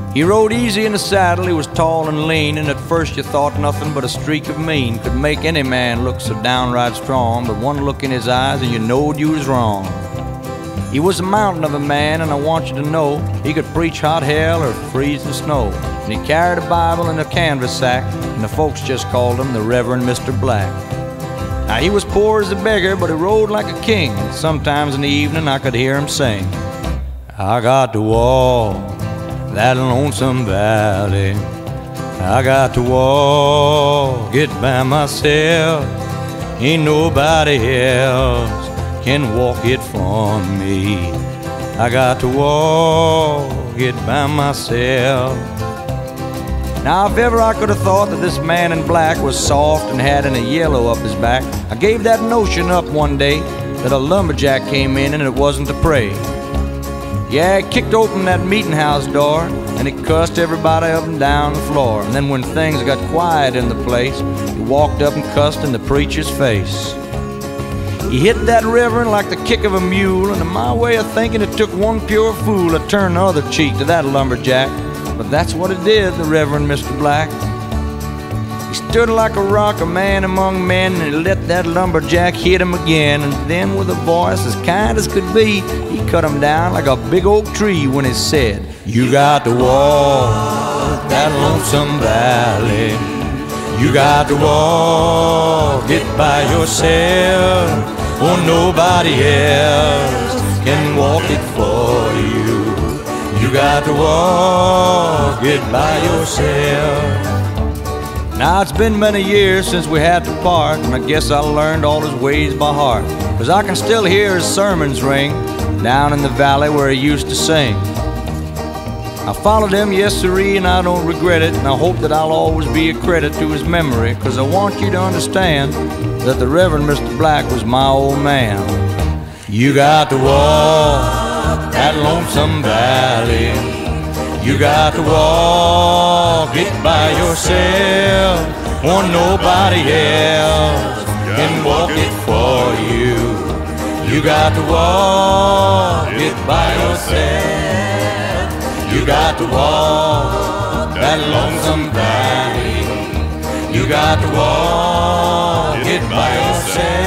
He rode easy in the saddle, he was tall and lean, and at first you thought nothing but a streak of mean could make any man look so downright strong, but one look in his eyes and you knowed you was wrong. He was a mountain of a man, and I want you to know he could preach hot hell or freeze the snow. And he carried a Bible in a canvas sack, and the folks just called him the Reverend Mr. Black. Now he was poor as a beggar, but he rode like a king, and sometimes in the evening I could hear him sing, I got to walk that lonesome valley, I got to walk it by myself, ain't nobody else can walk it for me, I got to walk it by myself. Now if ever I could have thought that this man in black was soft and had a yellow up his back, I gave that notion up one day that a lumberjack came in and it wasn't to pray. Yeah, he kicked open that meeting house door and he cussed everybody up and down the floor. And then when things got quiet in the place, he walked up and cussed in the preacher's face. He hit that reverend like the kick of a mule, and in my way of thinking it took one pure fool to turn the other cheek to that lumberjack. But that's what it did, the Reverend Mr. Black. He stood like a rock, a man among men, and he let that lumberjack hit him again. And then with a voice as kind as could be, he cut him down like a big oak tree when he said, you got to walk that lonesome valley, you got to walk it by yourself, or nobody else can walk it for you. You got to walk it by yourself. Now it's been many years since we had to part, and I guess I learned all his ways by heart, 'cause I can still hear his sermons ring down in the valley where he used to sing. I followed him, yes sirree, and I don't regret it, and I hope that I'll always be a credit to his memory, 'cause I want you to understand that the Reverend Mr. Black was my old man. You got to walk that lonesome valley, you got to walk it by yourself, or nobody else can walk it for you. You got to walk it by yourself, you got to walk that lonesome valley, you got to walk it by yourself.